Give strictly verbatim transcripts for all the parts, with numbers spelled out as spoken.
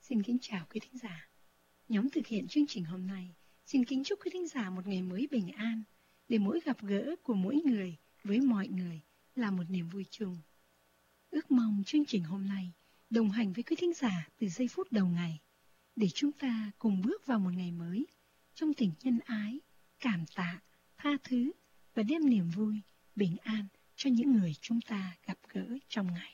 Xin kính chào quý thính giả. Nhóm thực hiện chương trình hôm nay xin kính chúc quý thính giả một ngày mới bình an, để mỗi gặp gỡ của mỗi người với mọi người là một niềm vui chung. Ước mong chương trình hôm nay đồng hành với quý thính giả từ giây phút đầu ngày, để chúng ta cùng bước vào một ngày mới trong tình nhân ái, cảm tạ, tha thứ và đem niềm vui, bình an cho những người chúng ta gặp gỡ trong ngày.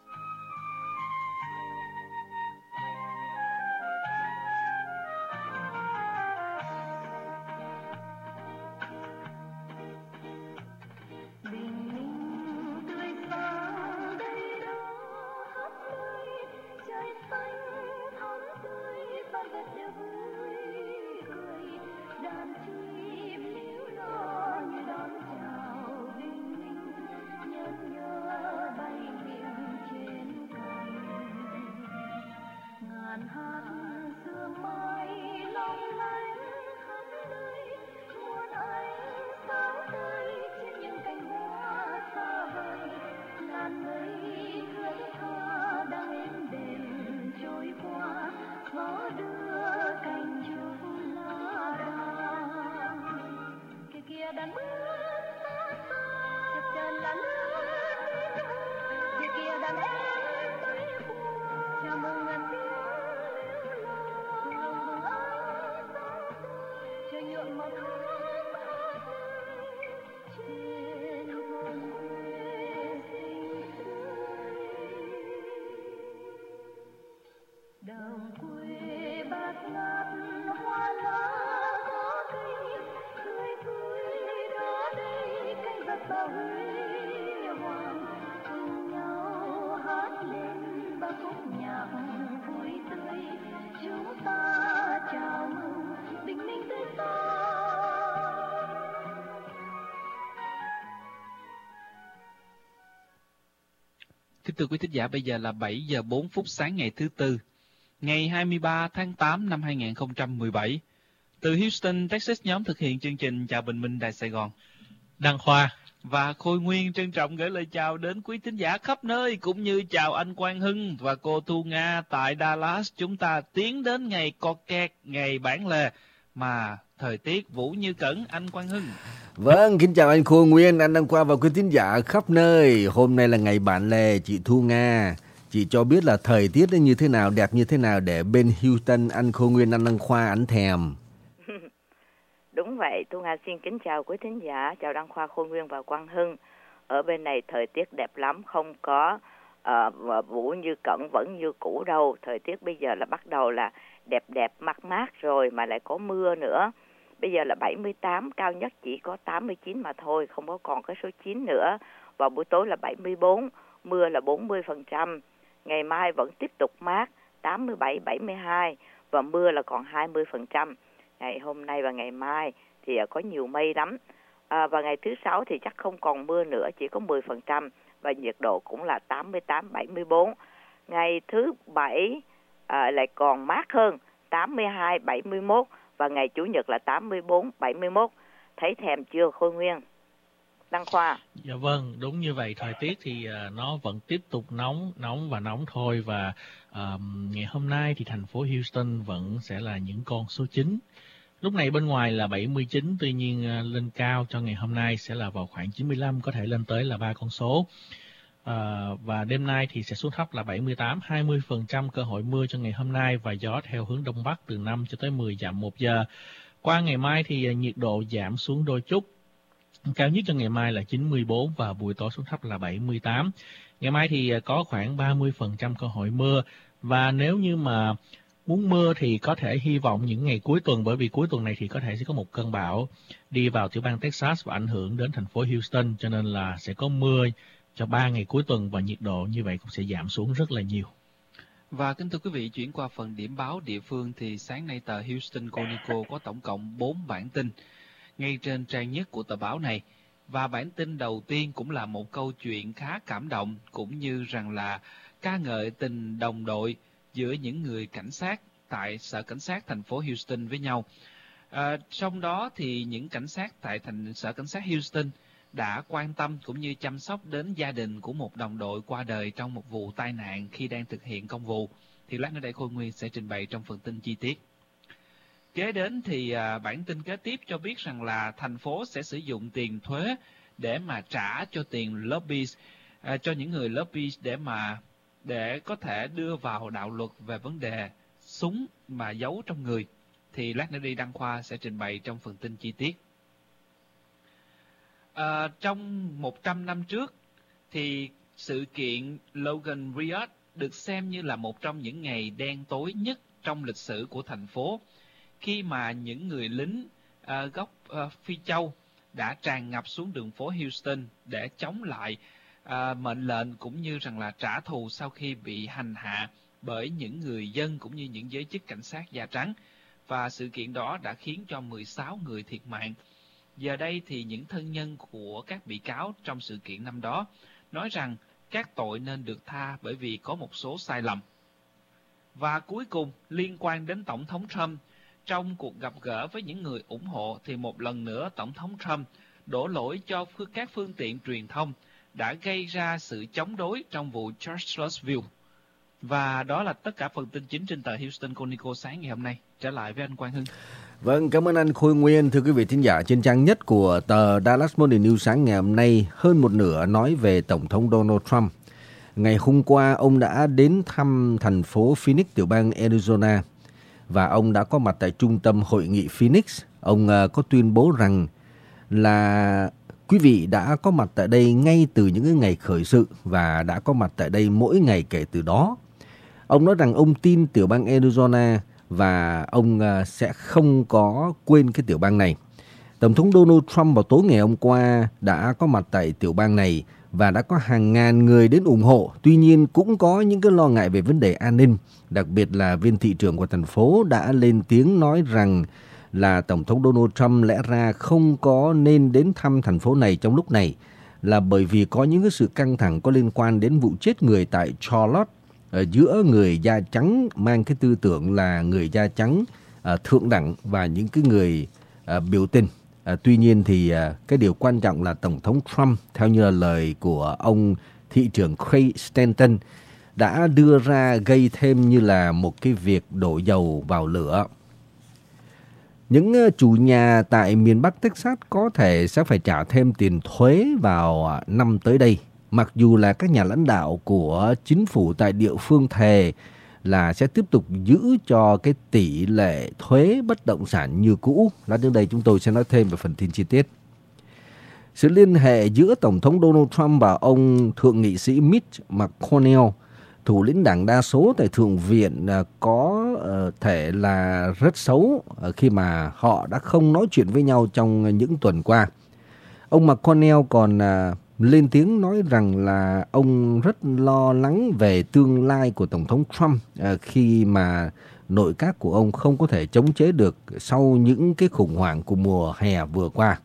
Kính thưa quý thính giả, bây giờ là bảy giờ bốn phút sáng ngày thứ Tư, ngày hai mươi ba tháng tám năm hai nghìn không trăm mười bảy. Từ Houston, Texas, nhóm thực hiện chương trình Chào Bình Minh Đài Sài Gòn, Đăng Khoa và Khôi Nguyên trân trọng gửi lời chào đến quý thính giả khắp nơi, cũng như chào anh Quang Hưng và cô Thu Nga tại Dallas. Chúng ta tiến đến ngày cọt kẹt, ngày bản lề mà thời tiết vũ như cẩn. Anh Quang Hưng. Vâng, kính chào anh Khôi Nguyên, anh Đăng Khoa và quý thính giả khắp nơi. Hôm nay là ngày bản lề, chị Thu Nga, chị cho biết là thời tiết nó như thế nào, đẹp như thế nào để bên Houston anh Khôi Nguyên, anh Đăng Khoa ảnh thèm. Đúng vậy, Thu Nga xin kính chào quý thính giả, chào Đăng Khoa, Khôi Nguyên và Quang Hưng. Ở bên này thời tiết đẹp lắm, không có uh, vũ như cẩn, vẫn như cũ đâu. Thời tiết bây giờ là bắt đầu là đẹp đẹp mát mát rồi, mà lại có mưa nữa. Bây giờ là bảy mươi tám, cao nhất chỉ có tám mươi chín mà thôi, không có còn cái số chín nữa. Vào buổi tối là bảy mươi bốn, mưa là bốn mươi phần trăm. Ngày mai vẫn tiếp tục mát, tám mươi bảy, bảy mươi hai và mưa là còn hai mươi phần trăm. Ngày hôm nay và ngày mai thì có nhiều mây lắm. À, và ngày thứ Sáu thì chắc không còn mưa nữa, chỉ có mười phần trăm và nhiệt độ cũng là tám mươi tám, bảy mươi bốn. Ngày thứ Bảy à, lại còn mát hơn, tám mươi hai, bảy mươi mốt và ngày Chủ nhật là tám mươi bốn, bảy mươi mốt. Thấy thèm chưa Khôi Nguyên? Đăng Khoa. Dạ vâng, đúng như vậy. Thời tiết thì uh, nó vẫn tiếp tục nóng, nóng và nóng thôi. Và uh, ngày hôm nay thì thành phố Houston vẫn sẽ là những con số chín. Lúc này bên ngoài là bảy mươi chín, tuy nhiên uh, lên cao cho ngày hôm nay sẽ là vào khoảng chín mươi lăm, có thể lên tới là ba con số. Uh, và đêm nay thì sẽ xuống thấp là bảy mươi tám, hai mươi phần trăm cơ hội mưa cho ngày hôm nay, và gió theo hướng Đông Bắc từ năm cho tới mười dặm một giờ. Qua ngày mai thì uh, nhiệt độ giảm xuống đôi chút. Cao nhất cho ngày mai là chín mươi bốn và buổi tối xuống thấp là bảy mươi tám. Ngày mai thì có khoảng ba mươi phần trăm cơ hội mưa, và nếu như mà muốn mưa thì có thể hy vọng những ngày cuối tuần, bởi vì cuối tuần này thì có thể sẽ có một cơn bão đi vào tiểu bang Texas và ảnh hưởng đến thành phố Houston, cho nên là sẽ có mưa cho ba ngày cuối tuần và nhiệt độ như vậy cũng sẽ giảm xuống rất là nhiều. Và kính thưa quý vị, chuyển qua phần điểm báo địa phương thì sáng nay tờ Houston Chronicle có tổng cộng bốn bản tin ngay trên trang nhất của tờ báo này. Và bản tin đầu tiên cũng là một câu chuyện khá cảm động, cũng như rằng là ca ngợi tình đồng đội giữa những người cảnh sát tại sở cảnh sát thành phố Houston với nhau. À, trong đó thì những cảnh sát tại thành sở cảnh sát Houston đã quan tâm cũng như chăm sóc đến gia đình của một đồng đội qua đời trong một vụ tai nạn khi đang thực hiện công vụ. thì lát nữa đây Khôi Nguyên sẽ trình bày trong phần tin chi tiết. Kế đến thì à, bản tin kế tiếp cho biết rằng là thành phố sẽ sử dụng tiền thuế để mà trả cho tiền lobby, à, cho những người lobby để mà để có thể đưa vào đạo luật về vấn đề súng mà giấu trong người. Thì lát nữa đi Đăng Khoa sẽ trình bày trong phần tin chi tiết. À, trong một trăm năm trước thì sự kiện Logan Riot được xem như là một trong những ngày đen tối nhất trong lịch sử của thành phố, khi mà những người lính uh, gốc uh, Phi Châu đã tràn ngập xuống đường phố Houston để chống lại uh, mệnh lệnh cũng như rằng là trả thù sau khi bị hành hạ bởi những người dân cũng như những giới chức cảnh sát da trắng. Và sự kiện đó đã khiến cho mười sáu người thiệt mạng. Giờ đây thì những thân nhân của các bị cáo trong sự kiện năm đó nói rằng các tội nên được tha bởi vì có một số sai lầm. Và cuối cùng, liên quan đến Tổng thống Trump, trong cuộc gặp gỡ với những người ủng hộ thì một lần nữa Tổng thống Trump đổ lỗi cho các phương tiện truyền thông đã gây ra sự chống đối trong vụ Charlottesville. Và đó là tất cả phần tin chính trên tờ Houston Chronicle sáng ngày hôm nay. Trở lại với anh Quang Hưng. Vâng, cảm ơn anh Khôi Nguyên. Thưa quý vị thính giả, trên trang nhất của tờ Dallas Morning News sáng ngày hôm nay, hơn một nửa nói về Tổng thống Donald Trump. Ngày hôm qua, ông đã đến thăm thành phố Phoenix, tiểu bang Arizona, và ông đã có mặt tại trung tâm hội nghị Phoenix. Ông uh, có tuyên bố rằng là quý vị đã có mặt tại đây ngay từ những ngày khởi sự và đã có mặt tại đây mỗi ngày kể từ đó. Ông nói rằng ông tin tiểu bang Arizona và ông uh, sẽ không có quên cái tiểu bang này. Tổng thống Donald Trump vào tối ngày hôm qua đã có mặt tại tiểu bang này và đã có hàng ngàn người đến ủng hộ. Tuy nhiên cũng có những cái lo ngại về vấn đề an ninh. Đặc biệt là viên thị trưởng của thành phố đã lên tiếng nói rằng là Tổng thống Donald Trump lẽ ra không có nên đến thăm thành phố này trong lúc này, là bởi vì có những cái sự căng thẳng có liên quan đến vụ chết người tại Charlotte ở giữa người da trắng mang cái tư tưởng là người da trắng à, thượng đẳng và những cái người à, biểu tình. À, tuy nhiên thì à, cái điều quan trọng là Tổng thống Trump, theo như là lời của ông thị trưởng Craig Stanton, đã đưa ra gây thêm như là một cái việc đổ dầu vào lửa. Những uh, chủ nhà tại miền Bắc Texas có thể sẽ phải trả thêm tiền thuế vào uh, năm tới đây, mặc dù là các nhà lãnh đạo của chính phủ tại địa phương thề là sẽ tiếp tục giữ cho cái tỷ lệ thuế bất động sản như cũ. Lát nữa đây chúng tôi sẽ nói thêm về phần tin chi tiết. Sự liên hệ giữa Tổng thống Donald Trump và ông thượng nghị sĩ Mitch McConnell, thủ lĩnh đảng đa số tại Thượng viện, có thể là rất xấu khi mà họ đã không nói chuyện với nhau trong những tuần qua. Ông McConnell còn lên tiếng nói rằng là ông rất lo lắng về tương lai của Tổng thống Trump khi mà nội các của ông không có thể chống chế được sau những cái khủng hoảng của mùa hè vừa qua.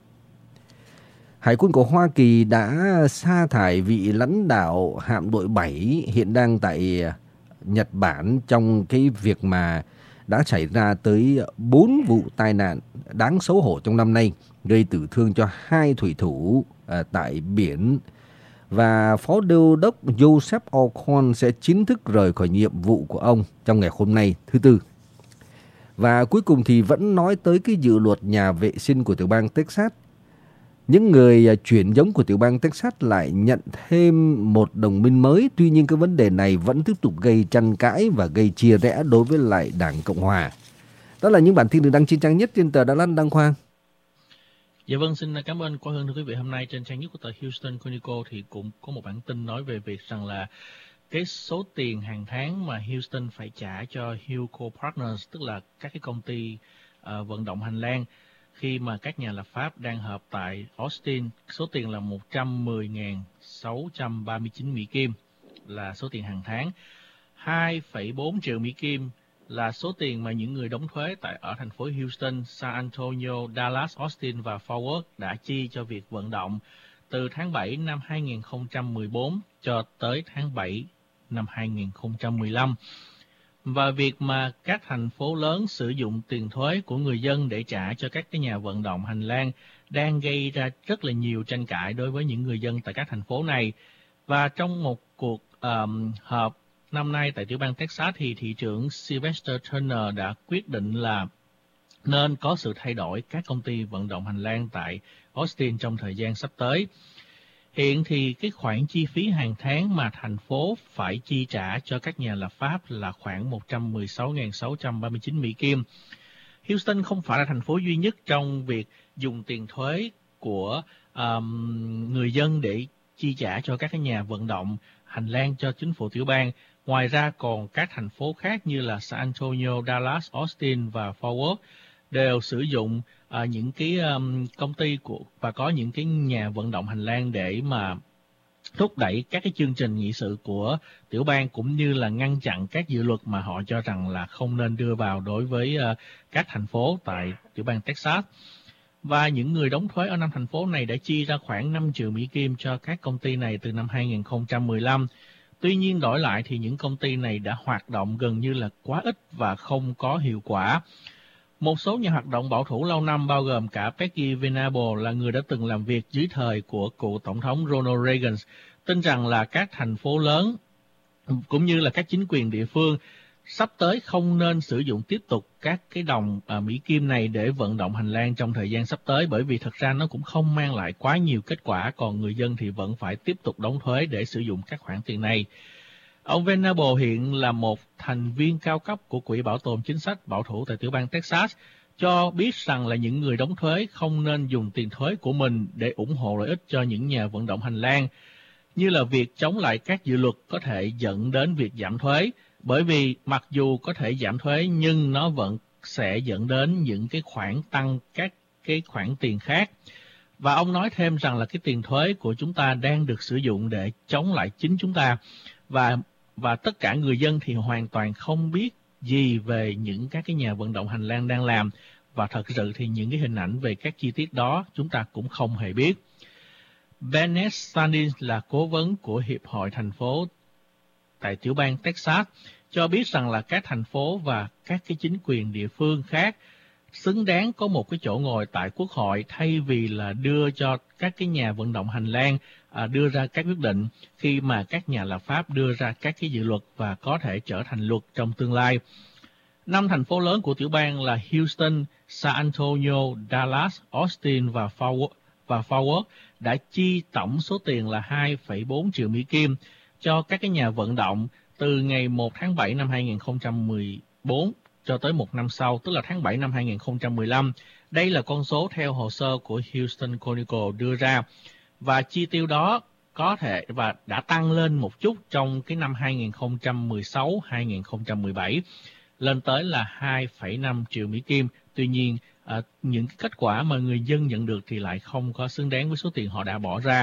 Hải quân của Hoa Kỳ đã sa thải vị lãnh đạo hạm đội bảy hiện đang tại Nhật Bản trong cái việc mà đã xảy ra tới bốn vụ tai nạn đáng xấu hổ trong năm nay, gây tử thương cho hai thủy thủ à, tại biển. Và Phó Đô đốc Joseph O'Connor sẽ chính thức rời khỏi nhiệm vụ của ông trong ngày hôm nay thứ Tư. Và cuối cùng thì vẫn nói tới cái dự luật nhà vệ sinh của tiểu bang Texas. Những người chuyển giống của tiểu bang Texas lại nhận thêm một đồng minh mới. Tuy nhiên cái vấn đề này vẫn tiếp tục gây tranh cãi và gây chia rẽ đối với lại Đảng Cộng Hòa. Đó là những bản tin được đăng trên trang nhất trên tờ Dallas Đăng Khoa. Dạ vâng, xin cảm ơn Quang Hưng. Thưa quý vị, hôm nay trên trang nhất của tờ Houston Chronicle thì cũng có một bản tin nói về việc rằng là cái số tiền hàng tháng mà Houston phải trả cho Hilco Partners, tức là các cái công ty uh, vận động hành lang, khi mà các nhà lập pháp đang họp tại Austin, số tiền là một trăm mười nghìn sáu trăm ba mươi chín Mỹ Kim là số tiền hàng tháng. hai phẩy bốn triệu Mỹ Kim là số tiền mà những người đóng thuế tại ở thành phố Houston, San Antonio, Dallas, Austin và Fort Worth đã chi cho việc vận động từ tháng bảy năm hai nghìn không trăm mười bốn cho tới tháng bảy năm hai nghìn không trăm mười lăm. Và việc mà các thành phố lớn sử dụng tiền thuế của người dân để trả cho các cái nhà vận động hành lang đang gây ra rất là nhiều tranh cãi đối với những người dân tại các thành phố này. Và trong một cuộc um, họp năm nay tại tiểu bang Texas thì thị trưởng Sylvester Turner đã quyết định là nên có sự thay đổi các công ty vận động hành lang tại Austin trong thời gian sắp tới. Hiện thì cái khoản chi phí hàng tháng mà thành phố phải chi trả cho các nhà lập pháp là khoảng một trăm mười sáu nghìn sáu trăm ba mươi chín Mỹ Kim. Houston không phải là thành phố duy nhất trong việc dùng tiền thuế của um, người dân để chi trả cho các cái nhà vận động hành lang cho chính phủ tiểu bang. Ngoài ra còn các thành phố khác như là San Antonio, Dallas, Austin và Fort Worth đều sử dụng uh, những cái um, công ty của và có những cái nhà vận động hành lang để mà thúc đẩy các cái chương trình nghị sự của tiểu bang, cũng như là ngăn chặn các dự luật mà họ cho rằng là không nên đưa vào đối với uh, các thành phố tại tiểu bang Texas. Và những người đóng thuế ở năm thành phố này đã chi ra khoảng năm triệu Mỹ Kim cho các công ty này từ năm hai nghìn không trăm mười lăm. Tuy nhiên đổi lại thì những công ty này đã hoạt động gần như là quá ít và không có hiệu quả. Một số nhà hoạt động bảo thủ lâu năm bao gồm cả Peggy Venable là người đã từng làm việc dưới thời của cựu Tổng thống Ronald Reagan, tin rằng là các thành phố lớn cũng như là các chính quyền địa phương sắp tới không nên sử dụng tiếp tục các cái đồng à, Mỹ Kim này để vận động hành lang trong thời gian sắp tới, bởi vì thật ra nó cũng không mang lại quá nhiều kết quả, còn người dân thì vẫn phải tiếp tục đóng thuế để sử dụng các khoản tiền này. Ông Venable hiện là một thành viên cao cấp của Quỹ Bảo tồn Chính sách Bảo thủ tại tiểu bang Texas, cho biết rằng là những người đóng thuế không nên dùng tiền thuế của mình để ủng hộ lợi ích cho những nhà vận động hành lang, như là việc chống lại các dự luật có thể dẫn đến việc giảm thuế, bởi vì mặc dù có thể giảm thuế nhưng nó vẫn sẽ dẫn đến những cái khoản tăng các cái khoản tiền khác. Và ông nói thêm rằng là cái tiền thuế của chúng ta đang được sử dụng để chống lại chính chúng ta, và và tất cả người dân thì hoàn toàn không biết gì về những các cái nhà vận động hành lang đang làm, và thật sự thì những cái hình ảnh về các chi tiết đó chúng ta cũng không hề biết. Bennett Sandin là cố vấn của Hiệp hội thành phố tại tiểu bang Texas cho biết rằng là các thành phố và các cái chính quyền địa phương khác xứng đáng có một cái chỗ ngồi tại Quốc hội, thay vì là đưa cho các cái nhà vận động hành lang à, đưa ra các quyết định khi mà các nhà lập pháp đưa ra các cái dự luật và có thể trở thành luật trong tương lai. Năm thành phố lớn của tiểu bang là Houston, San Antonio, Dallas, Austin và Fort Worth, và Fort Worth đã chi tổng số tiền là hai phẩy bốn triệu Mỹ Kim cho các cái nhà vận động từ ngày một tháng bảy năm hai nghìn không trăm mười bốn cho tới một năm sau, tức là tháng bảy năm hai nghìn không trăm mười lăm. Đây là con số theo hồ sơ của Houston Chronicle đưa ra, và chi tiêu đó có thể và đã tăng lên một chút trong cái năm hai nghìn không trăm mười sáu đến hai nghìn không trăm mười bảy, lên tới là hai phẩy năm triệu Mỹ Kim. Tuy nhiên, à, những cái kết quả mà người dân nhận được thì lại không có xứng đáng với số tiền họ đã bỏ ra.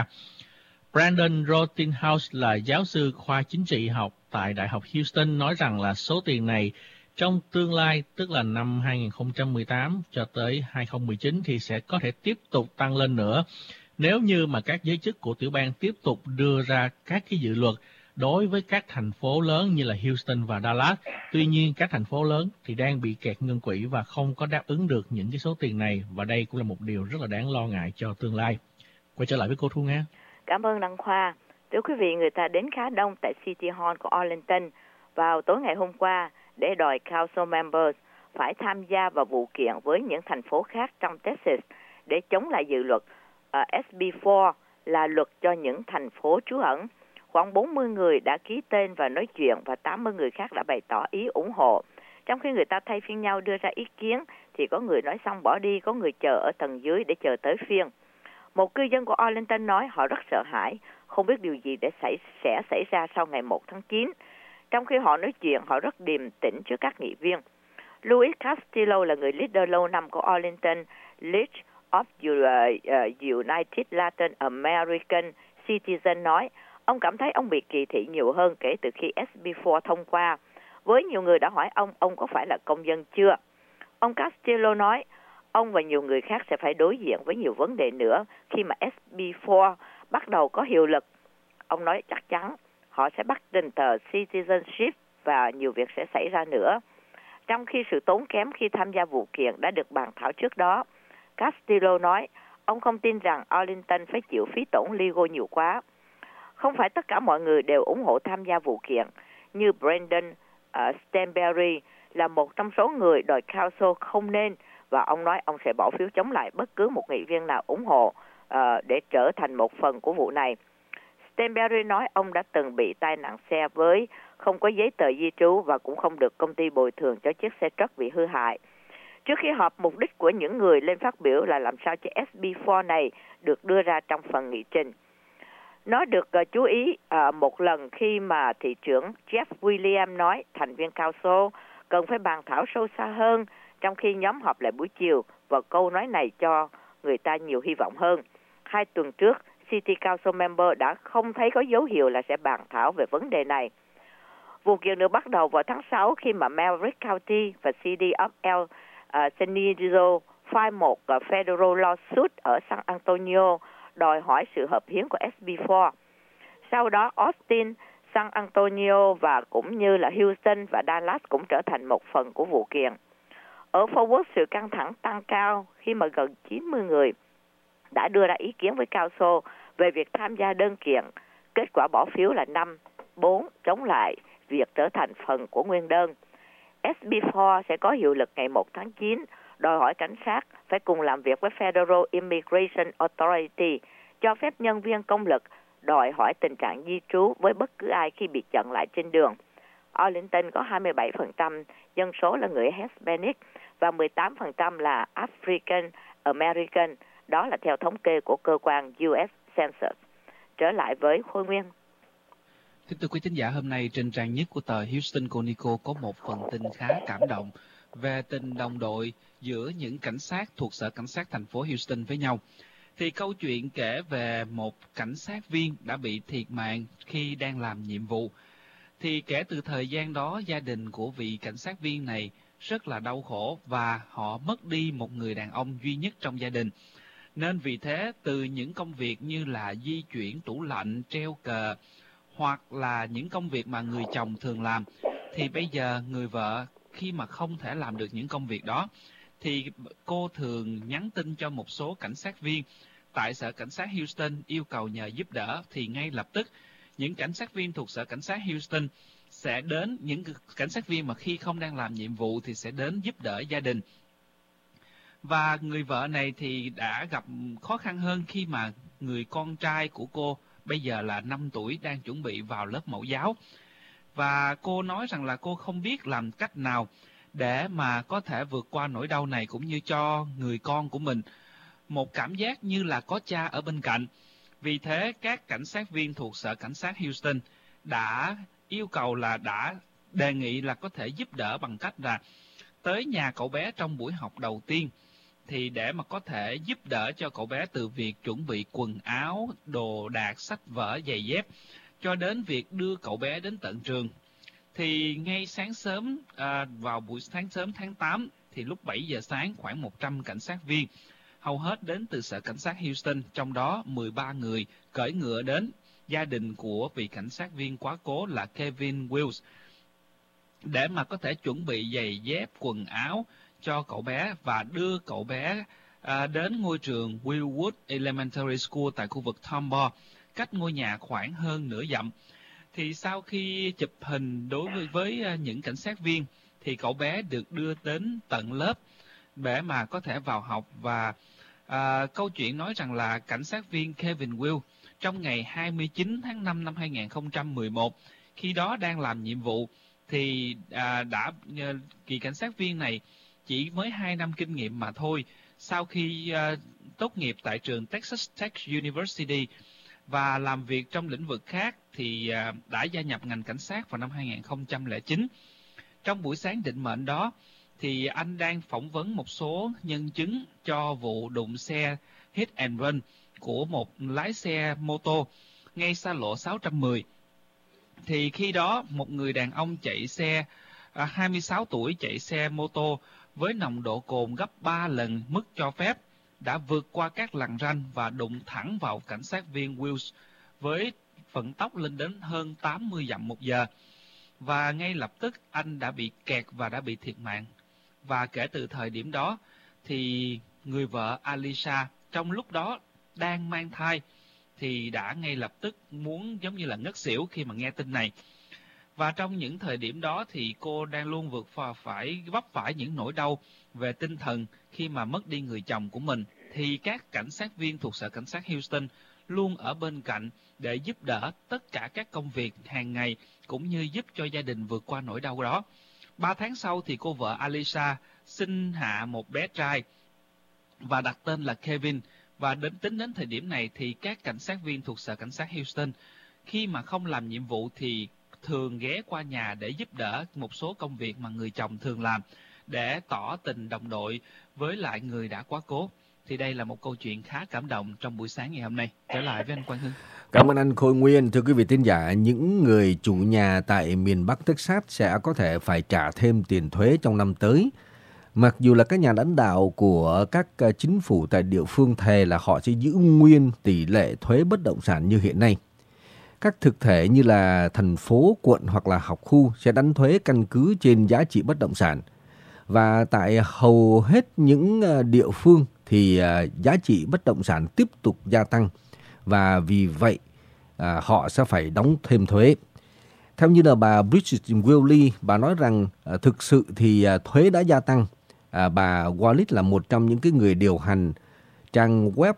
Brandon Rottinghouse là giáo sư khoa chính trị học tại Đại học Houston nói rằng là số tiền này trong tương lai, tức là năm hai nghìn không trăm mười tám cho tới hai nghìn không trăm mười chín thì sẽ có thể tiếp tục tăng lên nữa, nếu như mà các giới chức của tiểu bang tiếp tục đưa ra các cái dự luật đối với các thành phố lớn như là Houston và Dallas. Tuy nhiên, các thành phố lớn thì đang bị kẹt ngân quỹ và không có đáp ứng được những cái số tiền này, và đây cũng là một điều rất là đáng lo ngại cho tương lai. Quay trở lại với cô Thu Nga. Cảm ơn Đăng Khoa. Thưa quý vị, người ta đến khá đông tại City Hall của Arlington vào tối ngày hôm qua để đòi council members phải tham gia vào vụ kiện với những thành phố khác trong Texas để chống lại dự luật uh, ét bê bốn là luật cho những thành phố trú ẩn. Khoảng bốn mươi người đã ký tên và nói chuyện, và tám mươi người khác đã bày tỏ ý ủng hộ. Trong khi người ta thay phiên nhau đưa ra ý kiến thì có người nói xong bỏ đi, có người chờ ở tầng dưới để chờ tới phiên. Một cư dân của Arlington nói họ rất sợ hãi, không biết điều gì để xảy, sẽ xảy ra sau ngày một tháng chín. Trong khi họ nói chuyện, họ rất điềm tĩnh trước các nghị viên. Louis Castillo là người leader lâu năm của Arlington League of United Latin American Citizens nói, ông cảm thấy ông bị kỳ thị nhiều hơn kể từ khi ét bê bốn thông qua. Với nhiều người đã hỏi ông, ông có phải là công dân chưa? Ông Castillo nói, ông và nhiều người khác sẽ phải đối diện với nhiều vấn đề nữa khi mà ét bê bốn bắt đầu có hiệu lực. Ông nói chắc chắn họ sẽ bắt trình tờ citizenship và nhiều việc sẽ xảy ra nữa. Trong khi sự tốn kém khi tham gia vụ kiện đã được bàn thảo trước đó, Castillo nói ông không tin rằng Arlington phải chịu phí tổn legal nhiều quá. Không phải tất cả mọi người đều ủng hộ tham gia vụ kiện. như Brandon uh, Stanberry là một trong số người đòi council không nên, và ông nói ông sẽ bỏ phiếu chống lại bất cứ một nghị viên nào ủng hộ uh, để trở thành một phần của vụ này. Stanberry nói ông đã từng bị tai nạn xe với không có giấy tờ di trú và cũng không được công ty bồi thường cho chiếc xe truck bị hư hại. Trước khi họp, mục đích của những người lên phát biểu là làm sao cho ét bê bốn này được đưa ra trong phần nghị trình. Nó được uh, chú ý uh, một lần khi mà thị trưởng Jeff Williams nói thành viên council cần phải bàn thảo sâu xa hơn, trong khi nhóm họp lại buổi chiều, và câu nói này cho người ta nhiều hy vọng hơn. Hai tuần trước, City Council member đã không thấy có dấu hiệu là sẽ bàn thảo về vấn đề này. Vụ kiện được bắt đầu vào tháng sáu khi mà Maverick County và City of El uh, Segundo file một uh, federal lawsuit ở San Antonio đòi hỏi sự hợp hiến của ét bê bốn. Sau đó, Austin, San Antonio và cũng như là Houston và Dallas cũng trở thành một phần của vụ kiện. Ở Fort Worth, sự căng thẳng tăng cao khi mà gần chín mươi người đã đưa ra ý kiến với council về việc tham gia đơn kiện. Kết quả bỏ phiếu là năm bốn chống lại việc trở thành phần của nguyên đơn. ét bê bốn sẽ có hiệu lực ngày một tháng chín, đòi hỏi cảnh sát phải cùng làm việc với Federal Immigration Authority, cho phép nhân viên công lực đòi hỏi tình trạng di trú với bất cứ ai khi bị chặn lại trên đường. Arlington có hai mươi bảy phần trăm dân số là người Hispanic và mười tám phần trăm là African American. Đó là theo thống kê của cơ quan u ét Census. Trở lại với Khôi Nguyên. Kính thưa quý thính giả, hôm nay trên trang nhất của tờ Houston Chronicle có một phần tin khá cảm động về tình đồng đội giữa những cảnh sát thuộc Sở Cảnh sát thành phố Houston với nhau. Thì câu chuyện kể về một cảnh sát viên đã bị thiệt mạng khi đang làm nhiệm vụ. Thì kể từ thời gian đó, gia đình của vị cảnh sát viên này rất là đau khổ và họ mất đi một người đàn ông duy nhất trong gia đình. Nên vì thế, từ những công việc như là di chuyển tủ lạnh, treo cờ, hoặc là những công việc mà người chồng thường làm, thì bây giờ người vợ khi mà không thể làm được những công việc đó, thì cô thường nhắn tin cho một số cảnh sát viên tại Sở Cảnh sát Houston yêu cầu nhờ giúp đỡ, thì ngay lập tức những cảnh sát viên thuộc Sở Cảnh sát Houston sẽ đến, những cảnh sát viên mà khi không đang làm nhiệm vụ thì sẽ đến giúp đỡ gia đình. Và người vợ này thì đã gặp khó khăn hơn khi mà người con trai của cô bây giờ là năm tuổi đang chuẩn bị vào lớp mẫu giáo. Và cô nói rằng là cô không biết làm cách nào để mà có thể vượt qua nỗi đau này, cũng như cho người con của mình một cảm giác như là có cha ở bên cạnh. Vì thế, các cảnh sát viên thuộc Sở Cảnh sát Houston đã yêu cầu là đã đề nghị là có thể giúp đỡ bằng cách là tới nhà cậu bé trong buổi học đầu tiên, thì để mà có thể giúp đỡ cho cậu bé từ việc chuẩn bị quần áo, đồ đạc, sách vở, giày dép, cho đến việc đưa cậu bé đến tận trường. Thì ngay sáng sớm, à, vào buổi sáng sớm tháng tám, thì lúc bảy giờ sáng, khoảng một trăm cảnh sát viên, hầu hết đến từ Sở Cảnh sát Houston, trong đó mười ba người cưỡi ngựa đến gia đình của vị cảnh sát viên quá cố là Kevin Wills, để mà có thể chuẩn bị giày dép, quần áo cho cậu bé và đưa cậu bé à, đến ngôi trường Willwood Elementary School tại khu vực Tomball, cách ngôi nhà khoảng hơn nửa dặm. Thì sau khi chụp hình đối với, với những cảnh sát viên, thì cậu bé được đưa đến tận lớp để mà có thể vào học. Và à, câu chuyện nói rằng là cảnh sát viên Kevin Will trong ngày hai mươi chín tháng năm năm hai nghìn không trăm mười một, khi đó đang làm nhiệm vụ, thì à, đã kỳ cảnh sát viên này chỉ mới hai năm kinh nghiệm mà thôi. Sau khi uh, tốt nghiệp tại trường Texas Tech University và làm việc trong lĩnh vực khác, thì uh, đã gia nhập ngành cảnh sát vào năm hai nghìn không trăm lẻ chín. Trong buổi sáng định mệnh đó, thì anh đang phỏng vấn một số nhân chứng cho vụ đụng xe hit and run của một lái xe mô tô ngay xa lộ sáu trăm mười. Thì khi đó, một người đàn ông chạy xe, uh, hai mươi sáu tuổi, chạy xe mô tô với nồng độ cồn gấp ba lần mức cho phép, đã vượt qua các lằn ranh và đụng thẳng vào cảnh sát viên Wills với vận tốc lên đến hơn tám mươi dặm một giờ. Và ngay lập tức anh đã bị kẹt và đã bị thiệt mạng. Và kể từ thời điểm đó, thì người vợ Alicia trong lúc đó đang mang thai, thì đã ngay lập tức muốn giống như là ngất xỉu khi mà nghe tin này. Và trong những thời điểm đó thì cô đang luôn vượt qua phải vấp phải những nỗi đau về tinh thần khi mà mất đi người chồng của mình. Thì các cảnh sát viên thuộc sở cảnh sát Houston luôn ở bên cạnh để giúp đỡ tất cả các công việc hàng ngày cũng như giúp cho gia đình vượt qua nỗi đau đó. Ba tháng sau thì cô vợ Alisa sinh hạ một bé trai và đặt tên là Kevin. Và đến tính đến thời điểm này thì các cảnh sát viên thuộc sở cảnh sát Houston khi mà không làm nhiệm vụ thì thường ghé qua nhà để giúp đỡ một số công việc mà người chồng thường làm để tỏ tình đồng đội với lại người đã quá cố. Thì đây là một câu chuyện khá cảm động trong buổi sáng ngày hôm nay. Trở lại với anh Quang Hưng. Cảm ơn anh Khôi Nguyên. Thưa quý vị thính giả, những người chủ nhà tại miền Bắc Texas sẽ có thể phải trả thêm tiền thuế trong năm tới. Mặc dù là các nhà lãnh đạo của các chính phủ tại địa phương thề là họ sẽ giữ nguyên tỷ lệ thuế bất động sản như hiện nay. Các thực thể như là thành phố, quận hoặc là học khu sẽ đánh thuế căn cứ trên giá trị bất động sản. Và tại hầu hết những địa phương thì giá trị bất động sản tiếp tục gia tăng. Và vì vậy họ sẽ phải đóng thêm thuế. Theo như là bà Bridget Wiley, bà nói rằng thực sự thì thuế đã gia tăng. Bà Wallis là một trong những cái người điều hành trang web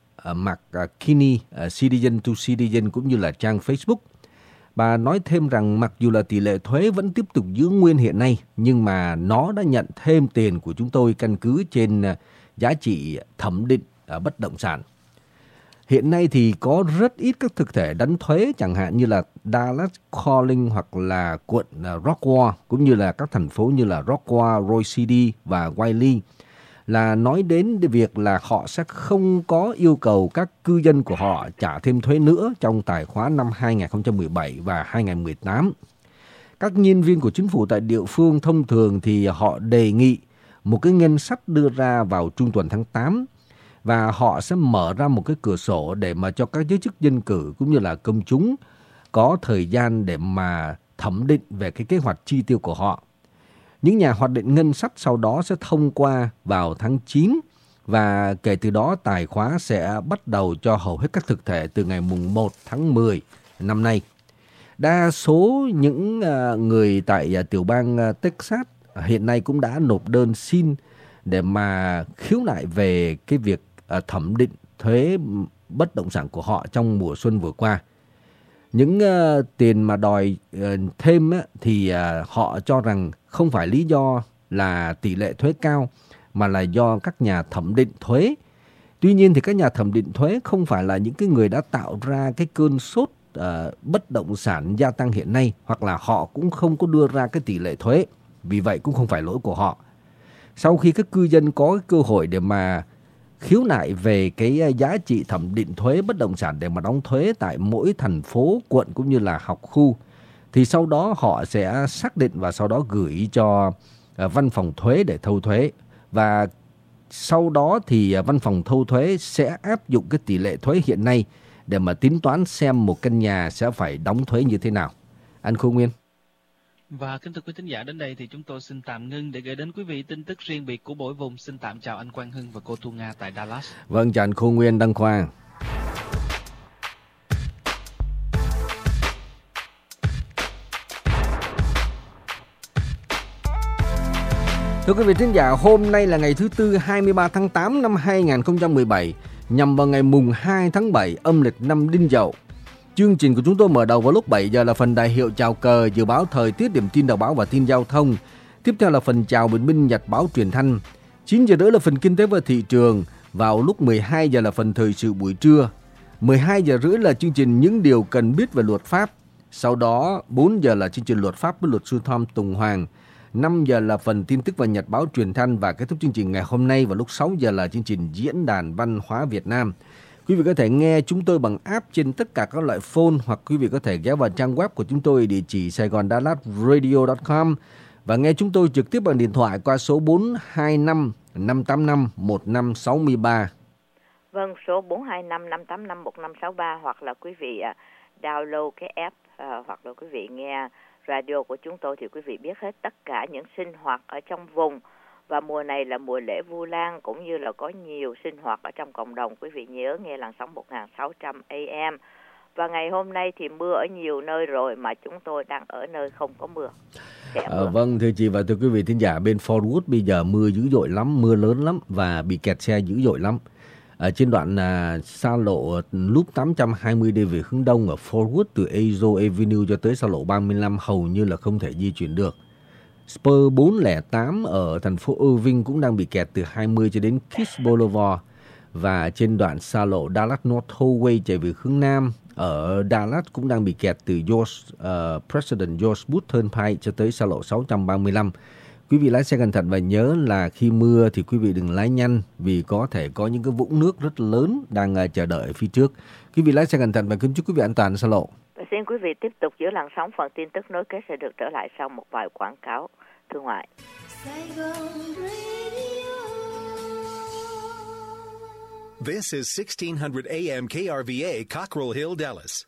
McKinney Citizen to Citizen cũng như là trang Facebook. Bà nói thêm rằng mặc dù là tỷ lệ thuế vẫn tiếp tục giữ nguyên hiện nay, nhưng mà nó đã nhận thêm tiền của chúng tôi căn cứ trên giá trị thẩm định bất động sản. Hiện nay thì có rất ít các thực thể đánh thuế, chẳng hạn như là Dallas, Collin hoặc là quận Rockwall, cũng như là các thành phố như là Rockwall, Roy City và Wiley, là nói đến việc là họ sẽ không có yêu cầu các cư dân của họ trả thêm thuế nữa trong tài khoá năm hai không một bảy và hai không một tám. Các nhân viên của chính phủ tại địa phương thông thường thì họ đề nghị một cái ngân sách đưa ra vào trung tuần tháng tám, và họ sẽ mở ra một cái cửa sổ để mà cho các giới chức dân cử cũng như là công chúng có thời gian để mà thẩm định về cái kế hoạch chi tiêu của họ. Những nhà hoạch định ngân sách sau đó sẽ thông qua vào tháng chín, và kể từ đó tài khoá sẽ bắt đầu cho hầu hết các thực thể từ ngày mùng một tháng mười năm nay. Đa số những người tại tiểu bang Texas hiện nay cũng đã nộp đơn xin để mà khiếu nại về cái việc thẩm định thuế bất động sản của họ trong mùa xuân vừa qua. Những uh, tiền mà đòi uh, thêm á, thì uh, họ cho rằng không phải lý do là tỷ lệ thuế cao, mà là do các nhà thẩm định thuế. Tuy nhiên thì các nhà thẩm định thuế không phải là những cái người đã tạo ra cái cơn sốt uh, bất động sản gia tăng hiện nay, hoặc là họ cũng không có đưa ra cái tỷ lệ thuế. Vì vậy cũng không phải lỗi của họ. Sau khi các cư dân có cái cơ hội để mà khiếu nại về cái giá trị thẩm định thuế bất động sản để mà đóng thuế tại mỗi thành phố, quận cũng như là học khu, thì sau đó họ sẽ xác định và sau đó gửi cho văn phòng thuế để thâu thuế. Và sau đó thì văn phòng thâu thuế sẽ áp dụng cái tỷ lệ thuế hiện nay để mà tính toán xem một căn nhà sẽ phải đóng thuế như thế nào. Anh Khôi Nguyên. Và kính thưa quý thính giả, đến đây thì chúng tôi xin tạm ngưng để gửi đến quý vị tin tức riêng biệt của mỗi vùng. Xin tạm chào anh Quang Hưng và cô Thu Nga tại Dallas. Vâng, chào anh Khôi Nguyên, Đăng Khoa. Thưa quý vị thính giả, hôm nay là ngày thứ Tư hai mươi ba tháng tám năm hai không một bảy, nhằm vào ngày mùng hai tháng bảy âm lịch năm Đinh Dậu. Chương trình của chúng tôi mở đầu vào lúc bảy giờ là phần đại hiệu chào cờ, dự báo thời tiết, điểm tin đầu báo và tin giao thông. Tiếp theo là phần chào bình minh, nhật báo truyền thanh. chín giờ rưỡi là phần kinh tế và thị trường. Vào lúc mười hai giờ là phần thời sự buổi trưa. mười hai giờ rưỡi là chương trình những điều cần biết về luật pháp. Sau đó bốn giờ là chương trình luật pháp với luật sư Tom Tùng Hoàng. năm giờ là phần tin tức và nhật báo truyền thanh, và kết thúc chương trình ngày hôm nay vào lúc sáu giờ là chương trình diễn đàn văn hóa Việt Nam. Quý vị có thể nghe chúng tôi bằng app trên tất cả các loại phone, hoặc quý vị có thể ghé vào trang web của chúng tôi địa chỉ saigon dallas radio chấm com và nghe chúng tôi trực tiếp bằng điện thoại qua số bốn hai năm năm tám năm một năm sáu ba. Vâng, số bốn hai năm năm tám năm một năm sáu ba, hoặc là quý vị download cái app, uh, hoặc là quý vị nghe radio của chúng tôi thì quý vị biết hết tất cả những sinh hoạt ở trong vùng. Và mùa này là mùa lễ Vu Lan, cũng như là có nhiều sinh hoạt ở trong cộng đồng. Quý vị nhớ nghe làn sóng một nghìn sáu trăm A M Và ngày hôm nay thì mưa ở nhiều nơi rồi mà chúng tôi đang ở nơi không có mưa. À, vâng, thưa chị và thưa quý vị thính giả, bên Fort Worth bây giờ mưa dữ dội lắm, mưa lớn lắm và bị kẹt xe dữ dội lắm. Ở trên đoạn à, xa lộ Loop tám trăm hai mươi đi về hướng đông ở Fort Worth từ Azo Avenue cho tới xa lộ ba mươi lăm hầu như là không thể di chuyển được. Spur bốn không tám ở thành phố Irving cũng đang bị kẹt từ hai mươi cho đến Kiss Boulevard. Và trên đoạn xa lộ Dallas North Tollway chạy về hướng nam ở Dallas cũng đang bị kẹt từ George, uh, President George Bush Turnpike cho tới xa lộ sáu trăm ba mươi lăm. Quý vị lái xe cẩn thận và nhớ là khi mưa thì quý vị đừng lái nhanh vì có thể có những cái vũng nước rất lớn đang uh, chờ đợi phía trước. Quý vị lái xe cẩn thận và kính chúc quý vị an toàn xa lộ. Và xin quý vị tiếp tục giữ làn sóng, phần tin tức nối kết sẽ được trở lại sau một vài quảng cáo thương ngoại. This is sixteen hundred A M K R V A, Cockrell Hill, Dallas.